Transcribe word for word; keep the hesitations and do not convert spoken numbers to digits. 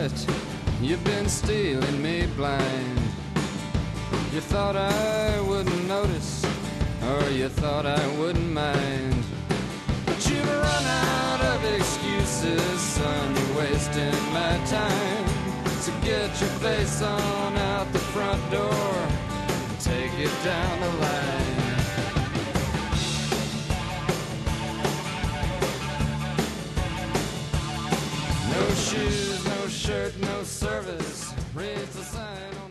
it. You've been stealing me blind. You thought I wouldn't notice, or you thought I wouldn't mind. But you've run out of excuses, son. You're wasting my time. So get your face on out the front door and take it down the line. No shoes, no shirt, no service. Reads the sign.